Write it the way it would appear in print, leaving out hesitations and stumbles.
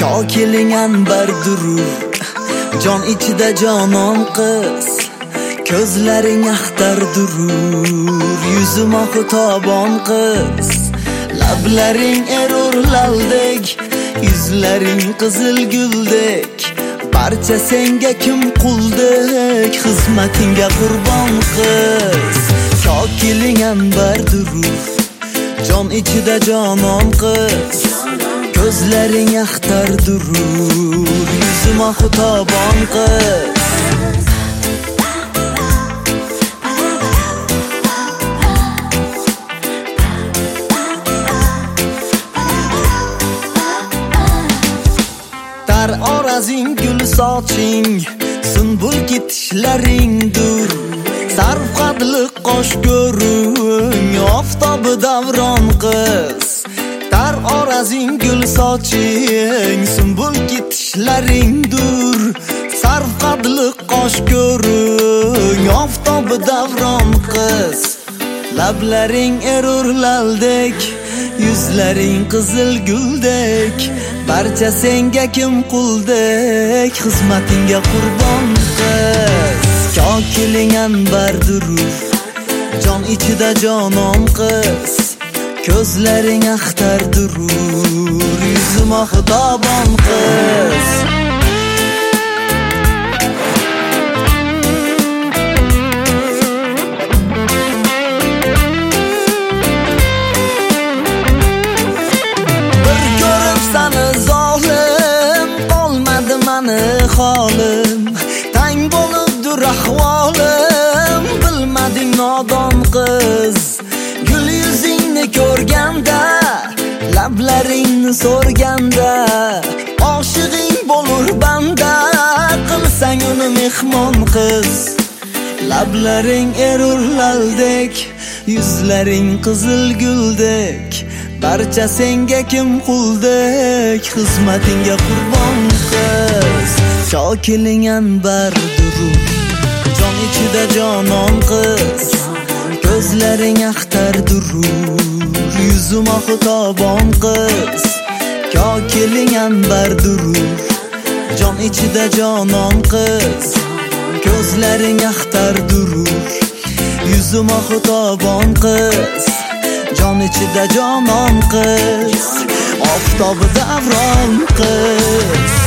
Kokiling anbar durur, jon ichida jonon qiz. Ko'zlaring axtar durur, yuzim oqu tobon qiz. Lablaring erur laldek, yuzlaring qizil guldek. Barcha senga kim quldek, xizmatingga qurbon qiz. Kokiling anbar durur, jon ichida jonon qiz. Ko'zlaring axtar durur, yuzim oqu tobon qiz. Tar orazing gul soching, sunbul ketishlaringdur. Sarv qadli qosh ko'ring, oftobi davron qiz. Tar orazing gul soching, sunbul ketishlaringdur. Sarv qadli qosh ko'ring, oftobi davron qiz. Lablaring erur laldek, yuzlaring qizil guldek. Barcha senga kim quldek, xizmatingga qurbon qiz. Kokiling anbar durur, jon ichida jonon qiz. Ko'zlaring axtar durur, yuzim oqu tobon qiz. Bir ko'rib sani zolim, qolmadi mani holim. Tang bo'libdir ahvolim, bilmading nodon qiz. Gul yuzingni ko'rganda, lablaringni so'rganda, oshig'ing bo'lur banda, qilsang uni mehmon qiz. Lablaring erur laldek, yuzlaring qizil guldek. Barcha senga kim quldek, xizmatingga qurbon qiz. Kokiling anbar durur, jon ichida jonon qiz. Ko'zlaring axtar durur, yuzim oqu tobon qiz. Kokiling anbar durur, jon ichida jonon qiz. Ko'zlaring axtar durur, yuzim oqu tobon qiz. Jon ichida jonon qiz, oftobi davron qiz.